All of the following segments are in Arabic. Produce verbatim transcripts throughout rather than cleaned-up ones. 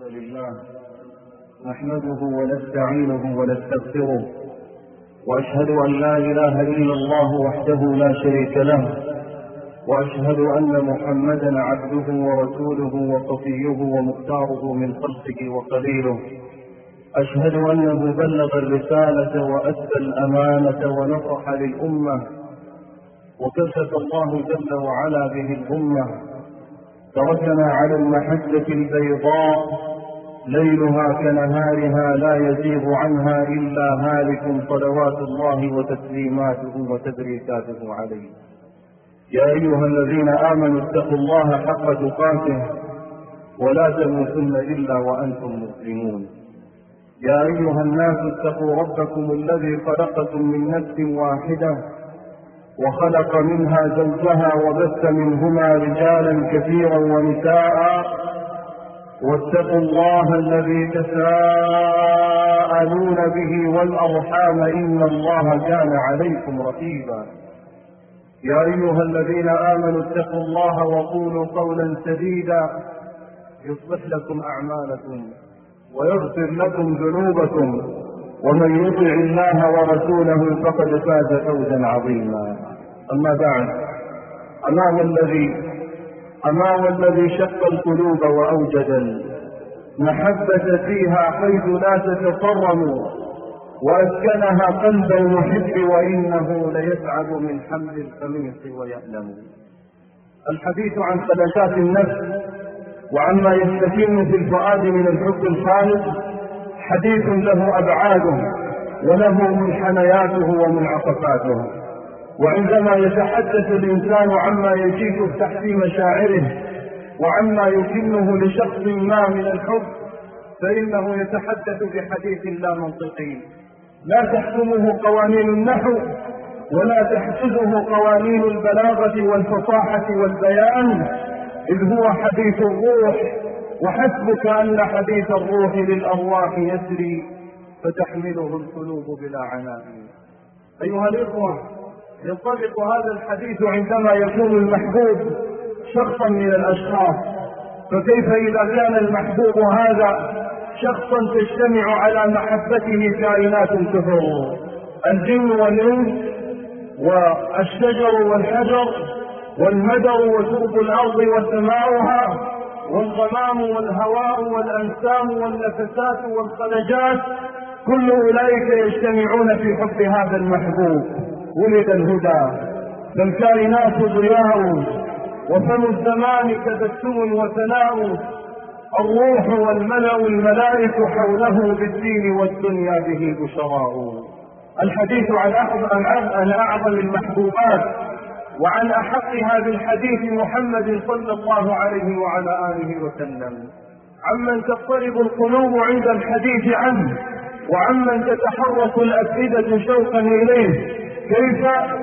لله نحمده ونستعينه ونستغفره، وأشهد أن لا إله إلا الله وحده لا شريك له، وأشهد أن محمدا عبده ورسوله وصفيه ومختاره من خلقه وقليله. أشهد أنه بلغ الرسالة وأدى الأمانة ونصح للأمة، وكشف الله جل وعلا به الأمة. تركنا على المحجة البيضاء ليلها كنهارها لا يزيغ عنها إلا هالك، صلوات الله وتسليماته وتبريكاته عليه. يا أيها الذين آمنوا اتقوا الله حق تقاته ولا تموتن إلا وأنتم مسلمون. يا أيها الناس اتقوا ربكم الذي خلقكم من نفس واحدة وخلق منها زوجها وبث منهما رجالا كثيرا ونساء، واتقوا الله الذي تساءلون به والأرحام إن الله كان عليكم رقيبا. يا أيها الذين آمنوا اتقوا الله وقولوا قولا سديدا يصلح لكم أعمالكم ويغفر لكم ذنوبكم، ومن يطع الله ورسوله فقد فاز فوزا عظيما. أما بعد، أما والذي أما والذي شق القلوب وأوجد المحبة فيها حيث لا تتصرم، وأسكنها قلب المحب وإنه ليسعد من حمل القميص ويألم. الحديث عن خلشات النفس وعما يستكن في الفؤاد من الحب الخالص حديث له أبعاده وله منحنياته ومنعطفاته. وعندما يتحدث الإنسان عما يجيد تحت مشاعره وعما يكنه لشخص ما من الحب فإنه يتحدث بحديث لا منطقي لا تحكمه قوانين النحو ولا تحسده قوانين البلاغة والفصاحة والبيان، إذ هو حديث الروح. وحسبك أن حديث الروح للأرواح يسري فتحمله القلوب بلا عناء. أيها الإخوة، ينطبق هذا الحديث عندما يكون المحبوب شخصا من الأشخاص، فكيف إذا كان المحبوب هذا شخصا تجتمع على محبته كائنات كثر، الجن والإنس والشجر والحجر والمدر وترب الأرض وسماؤها والغمام والهواء والأنسام والنفسات والخلجات، كل أولئك يجتمعون في حب هذا المحبوب. ولد الهدى فالكائنات ضياء، وفم الزمان تبسم وثناء، الروح والملأ الملائك حوله بالدين والدنيا به بشراء. الحديث عن عن أعظم المحبوبات وعن أحقها بالحديث محمد صلى الله عليه وعلى آله وسلم، عمن تضطرب القلوب عند الحديث عنه وعمن تتحرك الأفئدة شوقا إليه. كيف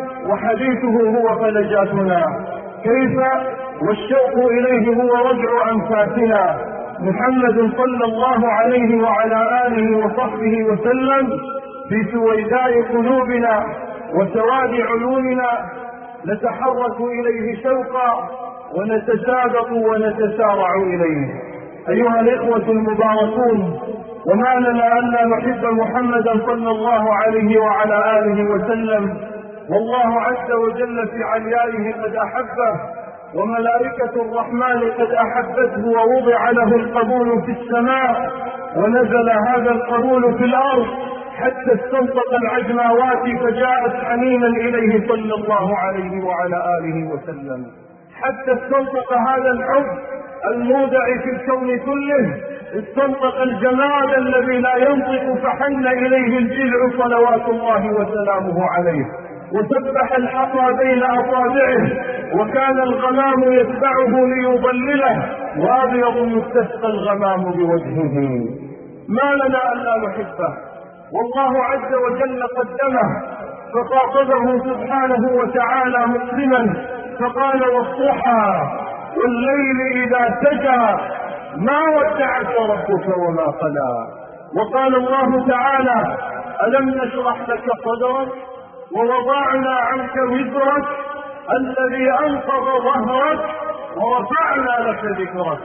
وحديثه هو فلجاتنا، كيف والشوق إليه هو رجع أنفاسنا. محمد صلى الله عليه وعلى آله وصحبه وسلم في سويداء قلوبنا وسواد عيوننا نتحرك إليه شوقا ونتسابق ونتسارع إليه. أيها الإخوة المباركون، وما لنا ألا نحب محمدا صلى الله عليه وعلى آله وسلم، والله عز وجل في عليائه قد أحبه، وملائكة الرحمن قد أحبته، ووضع له القبول في السماء ونزل هذا القبول في الأرض حتى استنطق العجماوات فجاءت حنينا إليه صلى الله عليه وعلى آله وسلم، حتى استنطق هذا الحب المودع في الكون كله، استنطق الجمال الذي لا ينطق فحن إليه الجذع صلوات الله وسلامه عليه، وسبح الحصى بين أصابعه، وكان الغمام يتبعه ليضلله، وأبيض يستسقى الغمام بوجهه. ما لنا ألا نحبه، والله عز وجل قدمه فخاطبه سبحانه وتعالى مسلما فقال: والضحى والليل إذا سجى ما ودعك ربك وما قلى. وقال الله تعالى: ألم نشرح لك صدرك ووضعنا عنك وزرك الذي أنقض ظهرك ورفعنا لك ذكرك.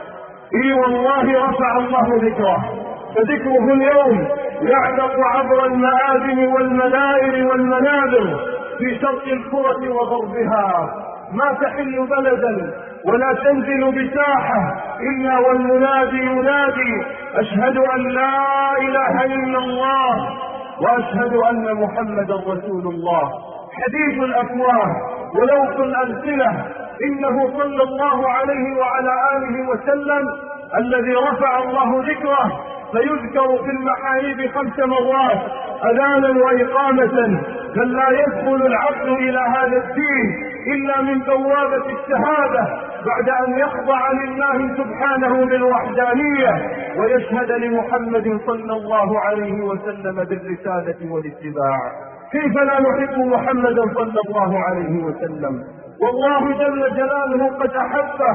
اي والله رفع الله ذكره، فذكره اليوم يعلق عبر المآذن والمنائر والمنابر في شرق الكرة وغربها. ما تحل بلدا ولا تنزل بساحة إلا والمنادي ينادي أشهد أن لا إله إلا الله وأشهد أن محمدا رسول الله. حديث الأفواه ولوث الألسنة، إنه صلى الله عليه وعلى آله وسلم الذي رفع الله ذكره فيذكر في المحاريب خمس مرات أذانا وإقامة، بل لا يدخل العبد إلى هذا الدين إلا من بوابة الشهادة بعد أن يخضع لله سبحانه بالوحدانية ويشهد لمحمد صلى الله عليه وسلم بالرسالة والاتباع. كيف لا نحب محمدا صلى الله عليه وسلم؟ والله جل جلاله قد أحبه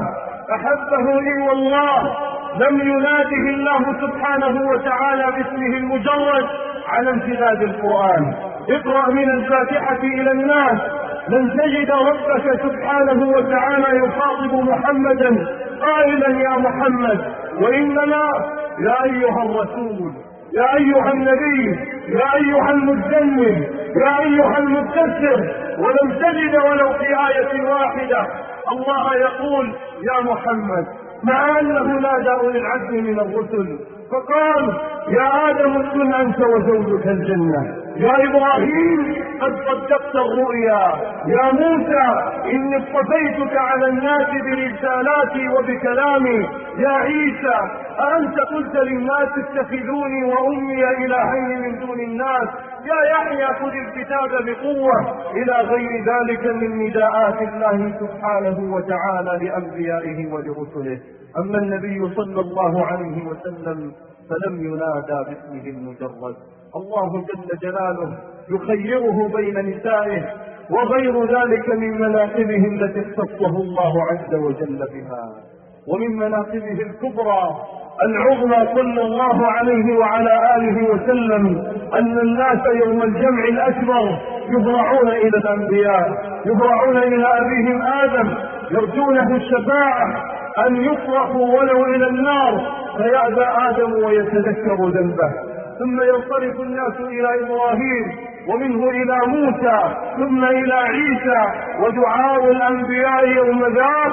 أحبه لي والله لم يناده الله سبحانه وتعالى باسمه المجرد على امتداد القرآن. اقرأ من الفاتحة إلى الناس لن تجد ربك سبحانه وتعالى يخاطب محمدا قائلا يا محمد، وإنما يا أيها الرسول، يا أيها النبي، يا أيها المزمل، يا أيها المدثر. ولم تجد ولو في آية واحدة الله يقول يا محمد، مع أنه نادى أولي العزم من الرسل فقال يا آدم اسكن أنت وزوجك الجنة، يا إبراهيم قد صدقت الرؤيا، يا موسى إني اصطفيتك على الناس برسالاتي وبكلامي، يا عيسى أأنت قلت للناس اتخذوني وأمي إلهين من دون الناس، يا يحيى خذ الكتاب بقوة، إلى غير ذلك من نداءات الله سبحانه وتعالى لأنبيائه ولرسله. أما النبي صلى الله عليه وسلم فلم ينادى باسمه المجرد. الله جل جلاله يخيره بين نسائه وغير ذلك من مناقبه التي اختصه الله عز وجل بها. ومن مناقبه الكبرى العظمى صلى الله عليه وعلى آله وسلم أن الناس يوم الجمع الأكبر يبرعون إلى الأنبياء، يبرعون إلى أبيهم آدم، يرجونه الشفاعة أن يصرفوا ولو إلى النار فيأبى آدم ويتذكر ذنبه، ثم ينصرف الناس إلى إبراهيم ومنه إلى موسى ثم إلى عيسى، ودعاء الأنبياء يوم ذاك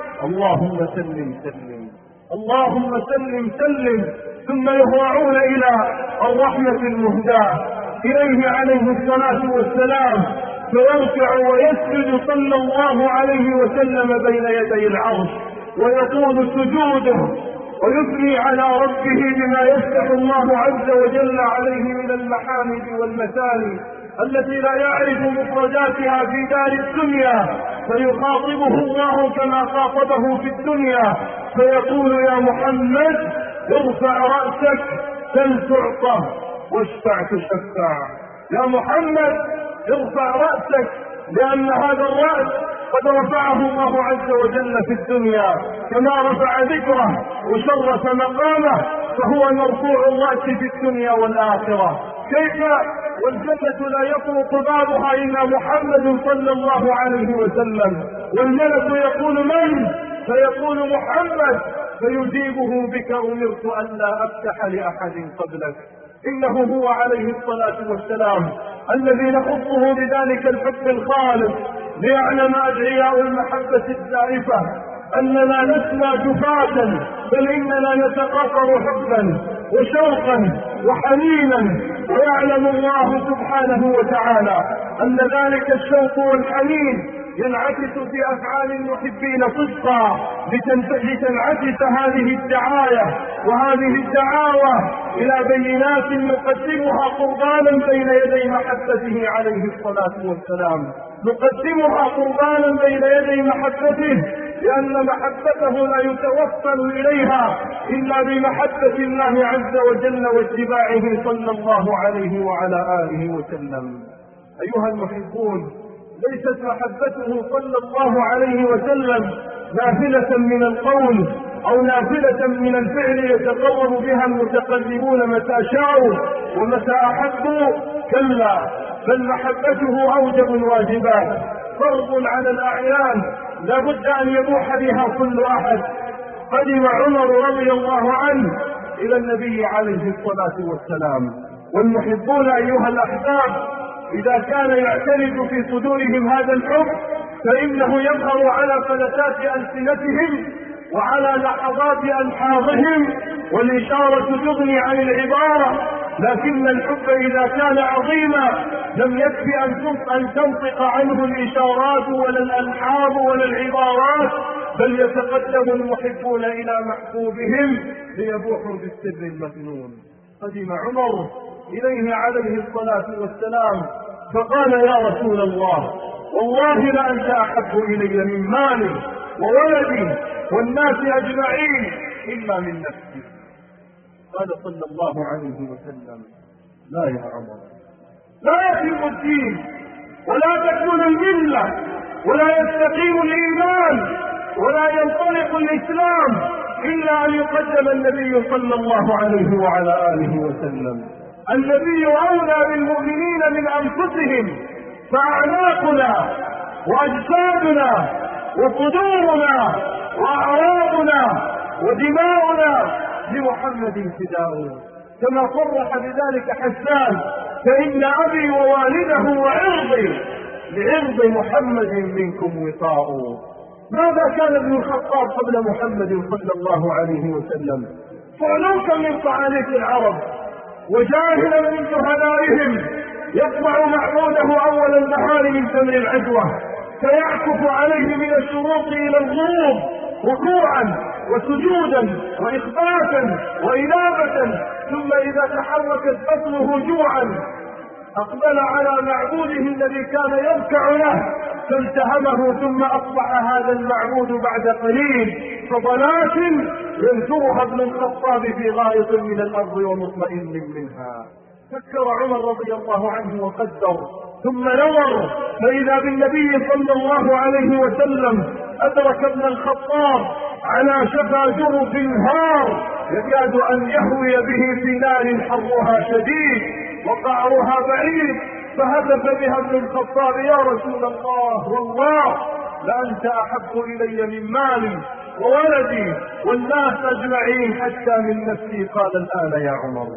اللهم سلم سلم، اللهم سلم سلم، ثم يهرعون إلى الرحمة المهداة إليه عليه الصلاة والسلام فيركع ويسجد صلى الله عليه وسلم بين يدي العرش ويطول سجوده ويثني على ربه بما يفتح الله عز وجل عليه من المحامد والمثاني التي لا يعرف مفرداتها في دار الدنيا، فيخاطبه الله كما خاطبه في الدنيا فيقول يا محمد ارفع رأسك سل تعطى واشفع تشفع. يا محمد ارفع رأسك، لأن هذا الرأس قد رفعه الله عز وجل في الدنيا كما رفع ذكره وشرف مقامه، فهو مرفوع الرأس في الدنيا والآخرة. كيف والجنة لا يطرق بابها إلا محمد صلى الله عليه وسلم، والملك يقول من؟ فيقول محمد، فيجيبه بك أمرت أن لا أفتح لأحد قبلك. إنه هو عليه الصلاة والسلام الذي نخصه بذلك الحب الخالص ليعلم أدعياء المحبة الزائفة أننا نسمى جفاة، بل إننا نتقاطر حبا وشوقا وحنينا، ويعلم الله سبحانه وتعالى أن ذلك الشوق والحنين ينعكس في أفعال المحبين صدقا لتنعكس هذه الدعاية وهذه الدعاوى إلى بينات نقدمها قربانا بين يدي محبته عليه الصلاة والسلام، نقدمها قربانا بين يدي محبته، لأن محبته لا يتوصل إليها إلا بمحبة الله عز وجل واتباعه صلى الله عليه وعلى آله وسلم. أيها المحبون، ليست محبته صلى الله عليه وسلم نافلة من القول أو نافلة من الفعل يتقرب بها المتقربون متى شاءوا ومتى أحبوا، كلا، بل محبته أوجب الواجبات، فرض على الأعيان لا بد أن يبوح بها كل أحد، قدم عمر رضي الله عنه إلى النبي عليه الصلاة والسلام، والمحبون أيها الأحباب إذا كان يعترض في صدورهم هذا الحب فإنه يظهر على فلتات ألسنتهم وعلى لحظات ألحاظهم، والإشارة تغني عن العبارة، لكن الحب إذا كان عظيما لم يكفي أن تنطق عنه الإشارات ولا الألحاظ ولا العبارات، بل يتقدم المحبون إلى محبوبهم ليبوحوا بالسر المكنون. قدم عمر إليه عليه الصلاة والسلام فقال: يا رسول الله، والله لأنت أحب إلي من مالي وولدي والناس أجمعين إلا من نفسي. قال صلى الله عليه وسلم: لا يا عمر، لا يتم الدين ولا تكون الملة ولا يستقيم الإيمان ولا ينطلق الإسلام إلا أن يقدم النبي صلى الله عليه وعلى آله وسلم. النبي أولى بالمؤمنين من أنفسهم، فأعناقنا وأجسادنا وصدورنا وأعراضنا ودماؤنا لمحمد فداء، كما صرح بذلك حسان: فإن أبي ووالده وعرضي لعرض محمد منكم وطاء. ماذا كان ابن الخطاب قبل محمد صلى الله عليه وسلم؟ فعلوكا من صعاليك العرب وجاهلا من جهلائهم، يطبع معبوده أول النهار من تمر العدوة، فيعكف عليه من الشروق إلى الغروب ركوعا وسجودا وإخباتا وإنابة، ثم إذا تحركت بطنه جوعا أقبل على معبوده الذي كان يركع له فالتهمه، ثم أصبح هذا المعبود بعد قليل فضلات ينثرها ابن الخطاب في غائط من الأرض ومطمئن منها. فكر عمر رضي الله عنه وقدر، ثم نظر فإذا بالنبي صلى الله عليه وسلم أدرك ابن الخطاب على شفا جرف الهار يكاد أن يهوي به في نار حرها شديد وقعرها بعيد، فهتف بها ابن الخطاب: يا رسول الله، والله لأنت أحب إلي من مالي وولدي والناس أجمعين حتى من نفسي. قال: الآن يا عمر،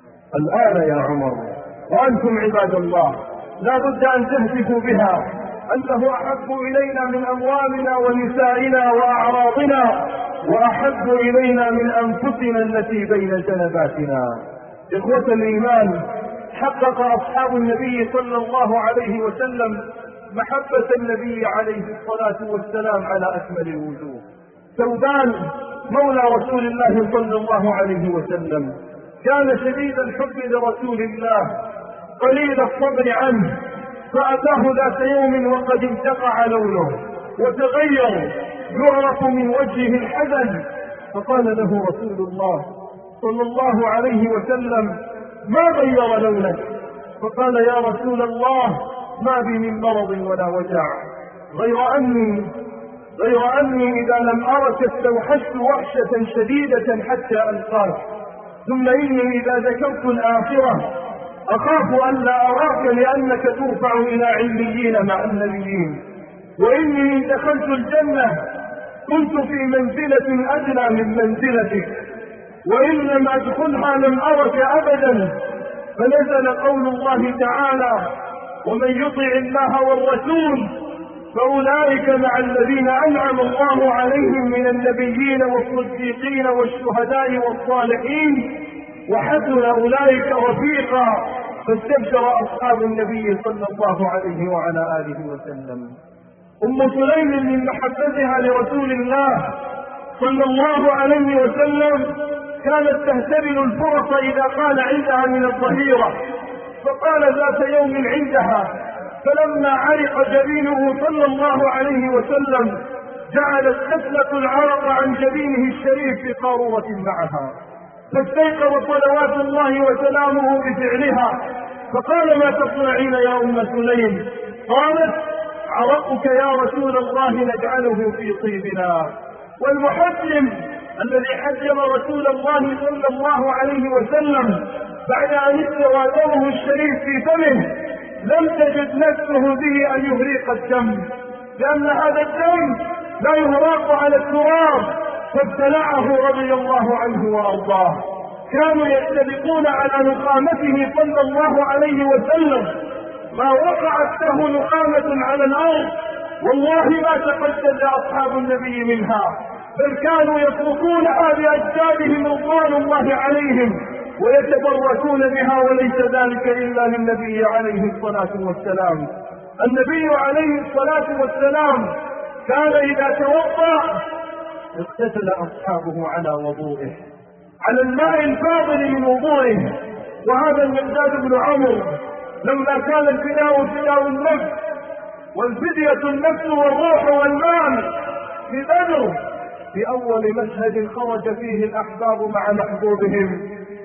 الآن يا عمر، وأنتم عباد الله لا بد أن تهتفوا بها، أنه أحب إلينا من أموالنا ونسائنا وأعراضنا، وأحب إلينا من أنفسنا التي بين جنباتنا. إخوة الإيمان، حقق أصحاب النبي صلى الله عليه وسلم محبة النبي عليه الصلاة والسلام على أكمل الوجوه. ثوبان مولى رسول الله صلى الله عليه وسلم كان شديد الحب لرسول الله قليل الصبر عنه، فأتاه ذات يوم وقد انتقع لونه وتغير يعرف من وجهه الحزن، فقال له رسول الله صلى الله عليه وسلم: ما غير لونك؟ فقال: يا رسول الله، ما بي من مرض ولا وجع، غير أني غير أني إذا لم أرك استوحشت وحشة شديدة حتى ألقاك، ثم إني إذا ذكرت الآخرة أخاف أن لا أراك لأنك ترفع إلى عليين مع النبيين، وإني إن دخلت الجنة كنت في منزلة أدنى من منزلتك، وإن لم أدخلها لم أرك أبدا. فنزل قول الله تعالى: ومن يطع الله والرسول فأولئك مع الذين أنعم الله عليهم من النبيين والصديقين والشهداء والصالحين وحسن أولئك رفيقا. فاستبشر أصحاب النبي صلى الله عليه وعلى آله وسلم. أم سليم من محبتها لرسول الله صلى الله عليه وسلم كانت تهتبل الفرص إذا قال عندها من الظهيرة، فقال ذات يوم عندها فلما علق جبينه صلى الله عليه وسلم جعلت تسلق العرق عن جبينه الشريف في قارورة معها، فاستيقظ صلوات الله وسلامه بفعلها، فقال: ما تصنعين يا أم سليم؟ قالت: عرقك يا رسول الله نجعله في طيبنا. والمحجم الذي حجم رسول الله صلى الله عليه وسلم بعد أن استوى دمه الشريف في فمه لم تجد نفسه به أن يهريق الدم، لأن هذا الدم لا يهراق على التراب فابتلعه رضي الله عنه وارضاه. كانوا يتفقون على نقامته صلى الله عليه وسلم، ما وقعت له نقامة على الأرض والله ما تقدم أصحاب النبي منها، بل كانوا يتركونها بأجسادهم رضوان الله عليهم ويتبركون بها، وليس ذلك إلا للنبي عليه الصلاة والسلام. النبي عليه الصلاة والسلام كان إذا توضأ اغتسل أصحابه على وضوئه، على الماء الفاضل من وضوئه. وهذا المقداد بن عمرو لما كان الفداء فداء النفس والفدية النفس والروح والمال في بدر، في أول مشهد خرج فيه الأحباب مع محبوبهم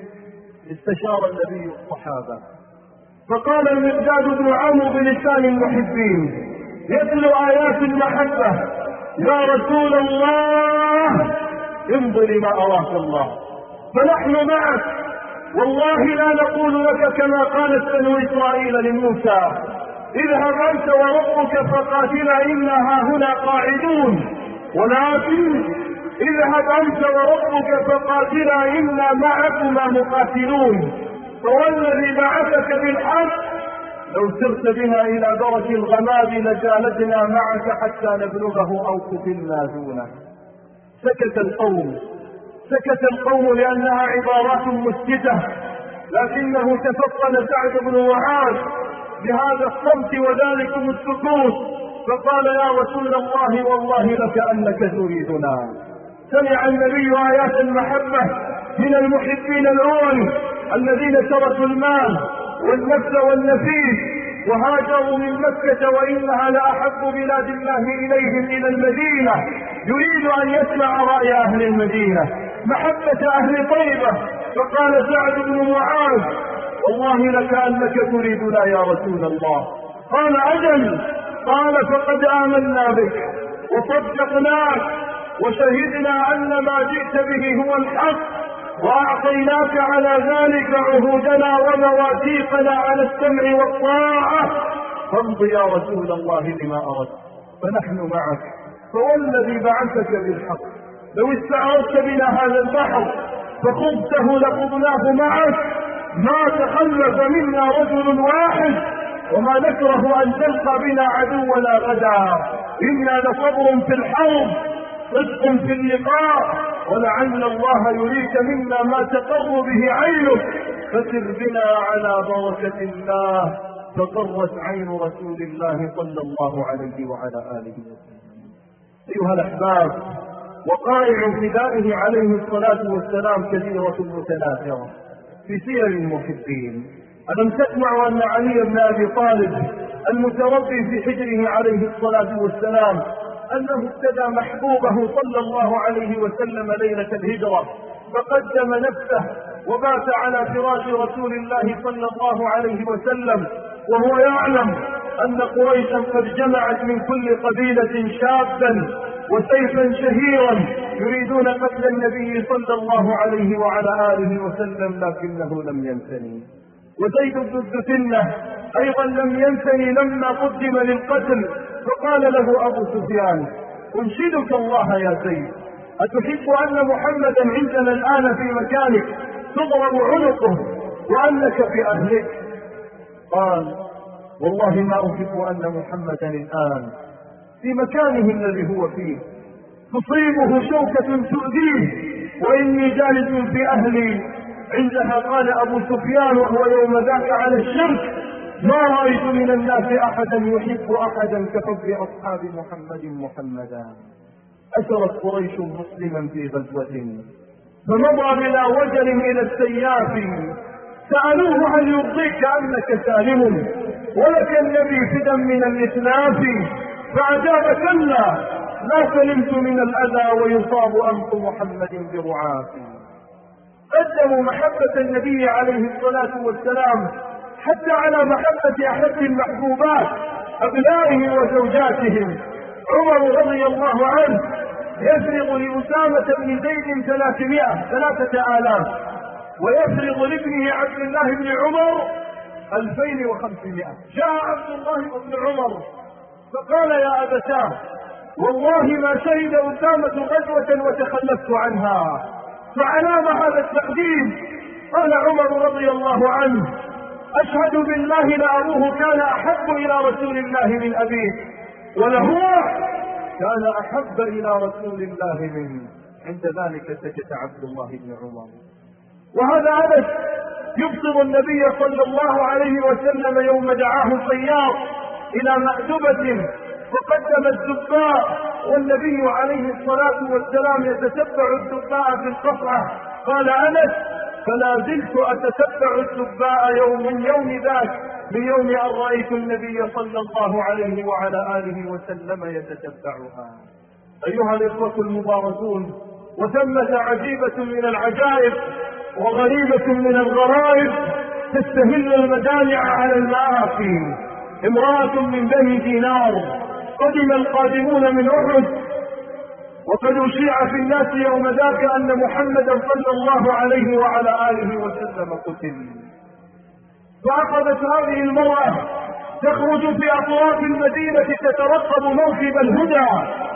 استشار النبي الصحابة، فقال المقداد بن عمرو بلسان المحبين يتلو آيات المحبة: يا رسول الله امض لما أراك الله، فنحن معك، والله لا نقول لك كما قالت بنو إسرائيل لموسى: اذهب أنت وربك فقاتلا إنا هاهنا قاعدون، ولكن اذهب أنت وربك فقاتلا إنا معكما مقاتلون، فوالذي بعثك بالحق لو سرت بنا إلى درج الغمام لجالدنا معك حتى نبلغه أو قتلنا دونه. سكت القوم سكت القوم لأنها عبارات مسكتة، لكنه تفطن سعد بن معاذ بهذا الصمت وذلكم السكوت، فقال: يا رسول الله والله لكأنك تريدنا. سمع النبي آيات المحبة من المحبين الأول الذين تركوا المال والنفس والنفيس وهاجروا من مكة وإنها لأحب بلاد الله إليهم إلى المدينة، يريد أن يسمع رأي أهل المدينة، محبة أهل طيبة. فقال سعد بن معاذ: والله لكأنك تريدنا يا رسول الله. قال: أجل. قال: فقد آمنا بك وصدقناك وشهدنا أن ما جئت به هو الحق، وأعطيناك على ذلك عهودنا ومواثيقنا على السمع والطاعة، فامض يا رسول الله لما أردت، فنحن معك، فوالذي بعثك بالحق لو استعرضت بنا هذا البحر فخضته لخضناه معك، ما تخلف منا رجل واحد، وما نكره أن تلقى بنا عدونا غدا، إنا لصبر في الحرب صدق في اللقاء، ولعل الله يريك منا ما تقر به عينك، فسر بنا على بركة الله. فقرت عين رسول الله صلى الله عليه وعلى آله وسلم. أيها الأحباب، وقائع فدائه عليه الصلاة والسلام كثيرة متناثرة في سير المحبين. ألم تسمعوا أن علي بن أبي طالب المتربي في حجره عليه الصلاة والسلام أنه ابتدى محبوبه صلى الله عليه وسلم ليلة الهجرة، فقدم نفسه وبات على فراش رسول الله صلى الله عليه وسلم، وهو يعلم أن قريشا قد جمعت من كل قبيلة شابا وسيفا شهيرا يريدون قتل النبي صلى الله عليه وعلى آله وسلم، لكنه لم ينثني. وزيد بن الدثنة أيضا لم ينثني لما قدم للقتل، فقال له أبو سفيان: أنشدك الله يا زيد، أتحب أن محمدا عندنا الآن في مكانك تضرب عنقه وأنك في أهلك؟ قال: والله ما أحب أن محمدا الآن في مكانه الذي هو فيه تصيبه شوكة تؤذيه وإني جالس في أهلي. عندها قال أبو سفيان وهو يوم ذاك على الشرك: ما رأيت من الناس أحدا يحب أحدا كحب أصحاب محمد محمدا. أسرت قريش مسلما في غزوة فمضى بلا وجل إلى السياف، سألوه: هل يرضيك أنك سالم ولك النبي فدا من الإتلاف؟ فأجاب: كلا، لا سلمت من الأذى ويصاب أنف محمد برعاف. قدموا محبة النبي عليه الصلاة والسلام حتى على محبة أحد المحبوبات أبنائه وزوجاتهم. عمر رضي الله عنه يفرض لأسامة بن زيد ثلاثمائة ثلاثة آلاف، ويفرض لابنه عبد الله بن عمر ألفين وخمسمائة. جاء عبد الله بن عمر فقال: يا أبتاه، والله ما شهد أسامة غزوة وتخلفت عنها. فعلام هذا التقديم؟ قال عمر رضي الله عنه: أشهد بالله لأبوه كان أحب إلى رسول الله من أبيه، وله كان أحب إلى رسول الله منه. عند ذلك سكت عبد الله بن عمر. وهذا أنس يبصر النبي صلى الله عليه وسلم يوم دعاه الصياد إلى مأدبة فقدم الدباء، والنبي عليه الصلاة والسلام يتتبع الدباء في القصعة. قال أنس: فلا زلت أتتبع الدباء يوم من يوم ذاك، من يوم أن رأيت النبي صلى الله عليه وعلى آله وسلم يتتبعها. أيها الإخوة المباركون، وثمة عجيبة من العجائب وغريبة من الغرائب تستهل المجامع على المآخي. امرأة من بني دينار قدم القادمون من أحد، وقد أشيع في الناس يوم ذاك أن محمدا صلى الله عليه وعلى آله وسلم قتل. فأخذت هذه المرأة تخرج في أطراف المدينة تترقب موكب الهدى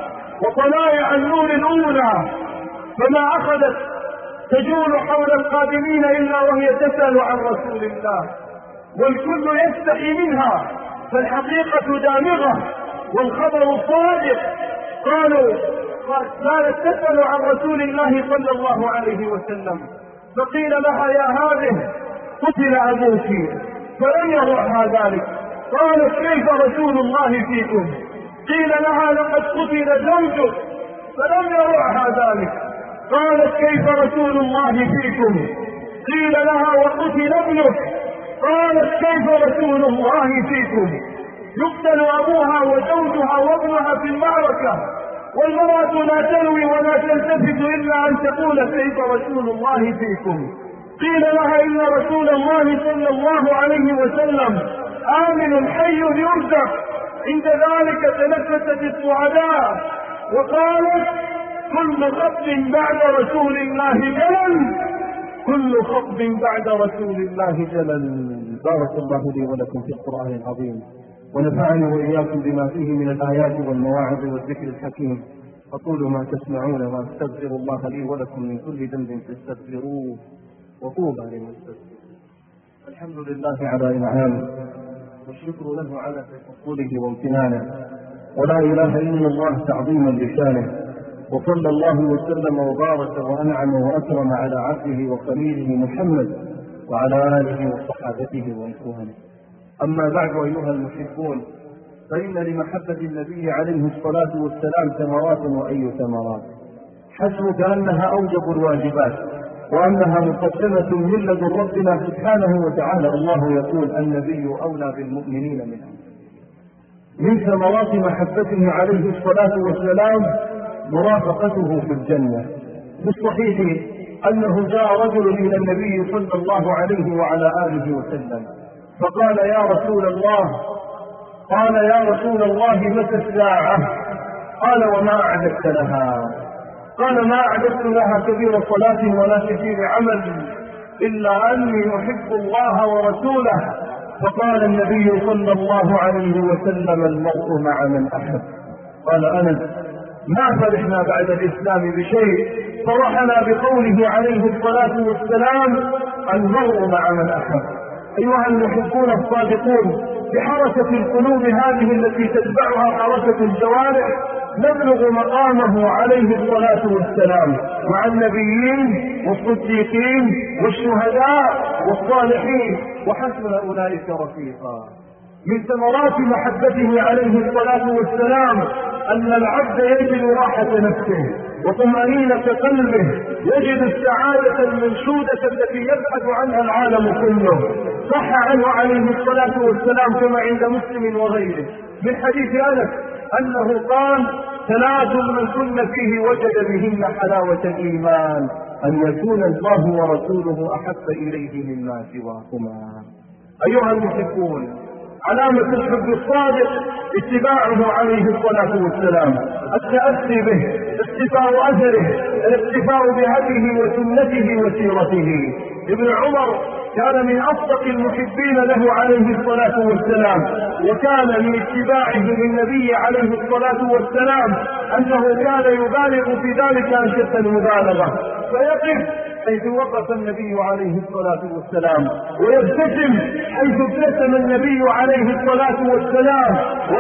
وطلائع النور الأولى، فما أخذت تجول حول القادمين إلا وهي تسأل عن رسول الله، والكل يستحي منها، فالحقيقة دامغة والخبر صادق. قالوا: كانت تسأل عن رسول الله صلى الله عليه وسلم، فقيل لها: يا هذه قتل أبوك، فلم يرعها ذلك. قالت: كيف رسول الله فيكم؟ قيل لها: لقد قتل زوجك، فلم يرعها ذلك. قالت: كيف رسول الله فيكم؟ قيل لها: وقتل ابنك. قالت: كيف رسول الله فيكم؟ يقتل أبوها وزوجها وابنها في المعركة، والمرأة لا تلوي ولا تلتفت إلا أن تقول: كيف رسول الله فيكم؟ قيل لها: إن رسول الله صلى الله عليه وسلم آمن حي يرزق. عند ذلك تنفست السعداء وقالت: كل خطب بعد رسول الله جلل، كل خطب بعد رسول الله جلل. بارك الله لي ولكم في القرآن العظيم، ونفعني وإياكم بما فيه من الآيات والمواعظ والذكر الحكيم. أقول ما تسمعون وأستغفر الله لي ولكم من كل ذنب فاستغفروه وطوبى لمن استغفر. الحمد لله على إنعامه، والشكر له على تفضله وامتنانه، ولا إله إلا الله تعظيما لشانه. وصلى الله وسلم وبارك وأنعم وأكرم على عبده وخليله محمد وعلى آله وصحابته وإخوانه. أما بعد، أيها المحبون، فإن لمحبة النبي عليه الصلاة والسلام ثمرات، وأي ثمرات؟ حسبك أنها أوجب الواجبات، وأنها مقدمة من لدن ربنا سبحانه وتعالى. الله يقول: النبي أولى بالمؤمنين من أنفسهم. من ثمرات محبته عليه الصلاة والسلام مرافقته في الجنة. في الصحيح أنه جاء رجل إلى النبي صلى الله عليه وعلى آله وسلم فقال: يا رسول الله قال يا رسول الله متى الساعة؟ قال: وما أعددت لها؟ قال: ما أعددت لها كبير صلاة ولا كثير عمل، إلا أني أحب الله ورسوله. فقال النبي صلى الله عليه وسلم: المرء مع من أحب. قال أنس: ما فرحنا بعد الإسلام بشيء فرحنا بقوله عليه الصلاة والسلام: المرء مع من أحب. أيها المحبون الصادقون، بحركة القلوب هذه التي تتبعها حركة الجوارح نبلغ مقامه عليه الصلاة والسلام مع النبيين والصديقين والشهداء والصالحين، وحسن أولئك رفيقا. من ثمرات محبته عليه الصلاة والسلام أن العبد يجد راحة نفسه وطمأنينة قلبه، يجد السعادة المنشودة التي يبحث عنها العالم كله. صح عنه عليه الصلاة والسلام كما عند مسلم وغيره من حديث أنس أنه قال: ثلاث من كن فيه وجد بهن حلاوة الإيمان، أن يكون الله ورسوله أحب إليه مما سواهما. أيها المحبون، علامة الحب الصادق اتباعه عليه الصلاة والسلام، التأسي به، اقتفاء أثره، الاقتفاء بهديه وسنته وسيرته. ابن عمر كان من أصدق المحبين له عليه الصلاة والسلام، وكان من اتباعه للنبي عليه الصلاة والسلام أنه كان يبالغ في ذلك أشد المبالغة، فيقف حيث وقف النبي عليه الصلاة والسلام، ويبتسم حيث ابتسم النبي عليه الصلاة والسلام،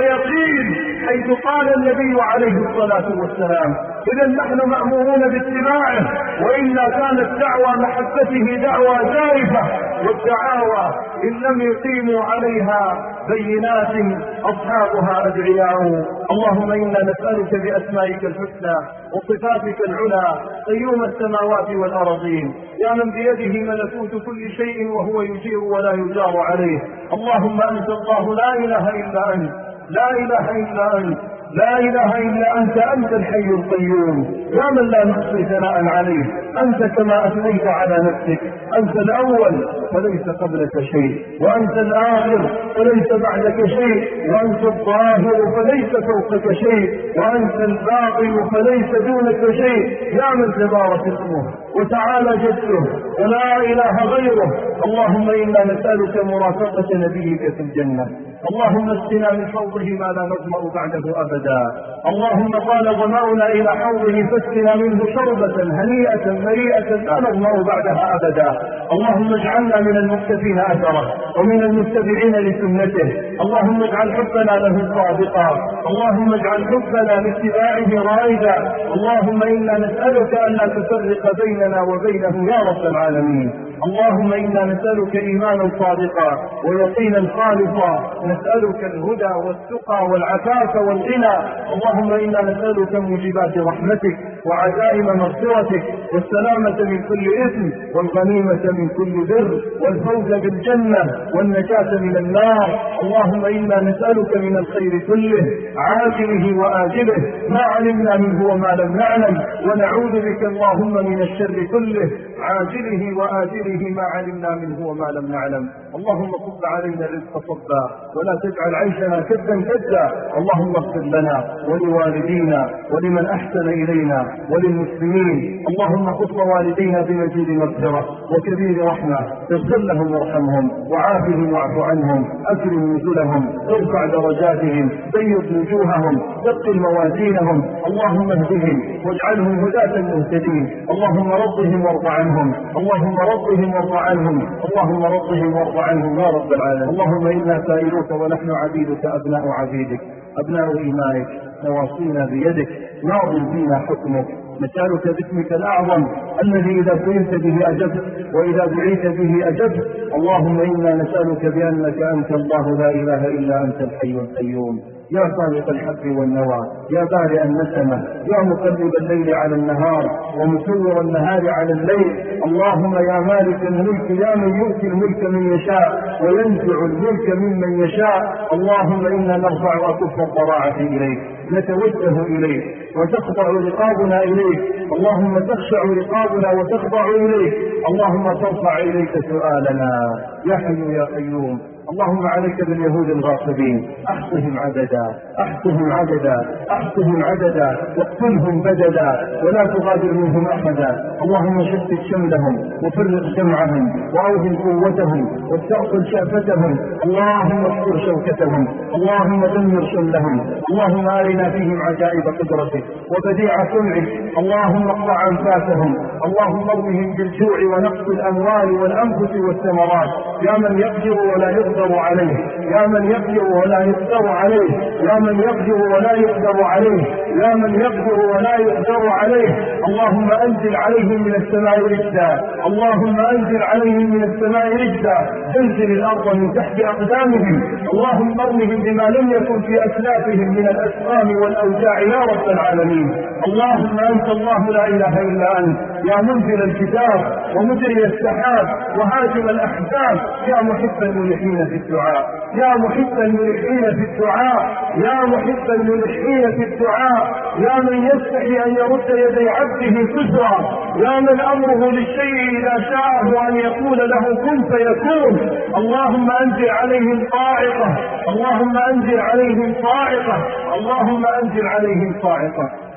ويقيل حيث قال النبي عليه الصلاة والسلام. إذا نحن مأمورون باتباعه، وإلا كانت دعوى محبته دعوى زائفة، والدعاوى إن لم يقيموا عليها بينات أصحابها أدعياء. اللهم إنا نسألك بأسمائك الحسنى وصفاتك العلى قيوم السماوات والأرضين، يا من بيده ملكوت كل شيء وهو يجير ولا يجار عليه. اللهم أنت الله لا إله إلا أنت، لا إله إلا أنت، لا إله إلا أنت، أنت الحي القيوم، يا من لا نحصي ثناء عليه، أنت كما أثنيت على نفسك، أنت الأول فليس قبلك شيء، وأنت الآخر فليس بعدك شيء، وأنت الظاهر فليس فوقك شيء، وأنت الباطن فليس دونك شيء، يا من تبارك اسمه وتعالى جده ولا إله غيره. اللهم إنا نسألك مرافقة نبيك في الجنة، اللهم اسقنا من حوضه ما لا نظمأ بعده أبدا. اللهم طال ظمأنا إلى حوضه فاسقنا منه شربة هنيئة مريئة لا نظمأ بعدها أبدا. اللهم اجعلنا من المقتفين أثره ومن المتبعين لسنته. اللهم اجعل حبنا له صادقا، اللهم اجعل حبنا لاتباعه رائدا. اللهم إنا نسألك أن لا تفرق بيننا وبينه يا رب العالمين. اللهم إنا نسألك إيمانا صادقا ويقينا خالصا، نسألك الهدى والتقى والعفاف والغنى. اللهم إنا نسألك موجبات رحمتك وعزائم مغفرتك والسلامة من كل إثم والغنيمة من كل بر والفوز بالجنة والنجاة من النار. اللهم إنا نسألك من الخير كله عاجله وآجله ما علمنا منه وما لم نعلم، ونعوذ بك اللهم من الشر كله عاجله وآجله ما علمنا منه وما لم نعلم. اللهم صب علينا الرزق صبا ولا تجعل عيشنا كدا كدا. اللهم اغفر لنا ولوالدينا ولمن أحسن إلينا وللمسلمين. اللهم خص والدينا بمزيد مغفرة وكبير رحمة، اغفر لهم وارحمهم وعافهم واعف عنهم، أكرم نزلهم، ارفع درجاتهم، بيض وجوههم، ثقل موازينهم. اللهم اهدهم واجعلهم هداة مهتدين. اللهم رضهم وارض عنهم، اللهم رضهم وارض عنهم، اللهم رضهم وارض عنهم يا رب العالمين. اللهم إنا سائلوك ونحن عبيدك أبناء عبيدك أبناء إيمانك، نواصينا بيدك، ماض فينا حكمك، نسألك باسمك الأعظم الذي إذا سئلت به أجبت وإذا دعيت به أجبت. اللهم إنا نسألك بأنك أنت الله لا إله إلا أنت الحي القيوم، يا خالق الحب والنوى، يا بارئ النسمة، يا مقلب الليل على النهار ومسور النهار على الليل. اللهم يا مالك الملك، يا من يؤتي الملك من يشاء وينزع الملك ممن يشاء. اللهم إنا نرفع أكف الضراعة إليك، نتوجه إليك وتخضع رقابنا إليك. اللهم تخشع رقابنا وتخضع إليك. اللهم ترفع إليك سؤالنا يا حي يا قيوم. اللهم عليك باليهود الغاصبين، احصهم عددا احصهم عددا احصهم عددا واقتلهم بددا ولا تغادر منهم احدا. اللهم شتت شملهم وفرق جمعهم واوهن قوتهم واستأصل شأفتهم. اللهم احصر شوكتهم، اللهم دمر شملهم. اللهم ارنا فيهم عجائب قدرتك وبديع صنعك. اللهم اقطع انفاسهم، اللهم ارمهم بالجوع ونقص الاموال والانفس والثمرات. يا من يقدر ولا يقدر عليه، يا من يقدر ولا يقدر عليه، يا من يقدر ولا يقدر عليه، يا من يقدر ولا يقدر عليه. اللهم انزل عليهم من السماء رجدا، اللهم انزل عليهم من السماء رجدا، انزل الارض من تحت اقدامهم. اللهم ارمهم بما لم يكن في اسلافهم من الاسقام والاوجاع يا رب العالمين. اللهم انت الله لا اله الا انت، يا منزل الكتاب ومجري السحاب وهاجم الاحزاب، يا محب الملحين في الدعاء، يا محب الملحين في الدعاء، يا محب الملحين في الدعاء، يا من يستحي ان يرد يدي عبده كسرى، يا من امره للشيء اذا شاءه ان يقول له كن فيكون. اللهم انزل عليهم صاعقه، اللهم انزل عليهم صاعقه، اللهم انزل عليهم صاعقه.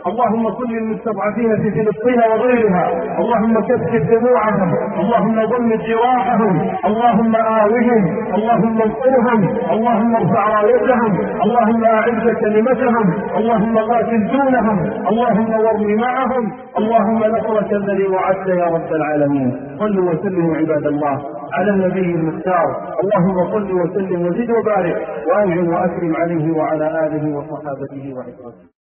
اللهم كن للمستضعفين في فلسطين وغيرها، اللهم كفف دموعهم، اللهم ضمد جراحهم، اللهم آوهم، اللهم انصرهم، اللهم ارفع رايتهم، اللهم أعز كلمتهم، اللهم قاتل دونهم، اللهم وارم معهم، اللهم نصرك الذي وعدت يا رب العالمين. صلوا وسلموا عباد الله على النبي المختار، اللهم صل وسلم وزد وبارك وانعم واكرم عليه وعلى اله وصحابته وعباده.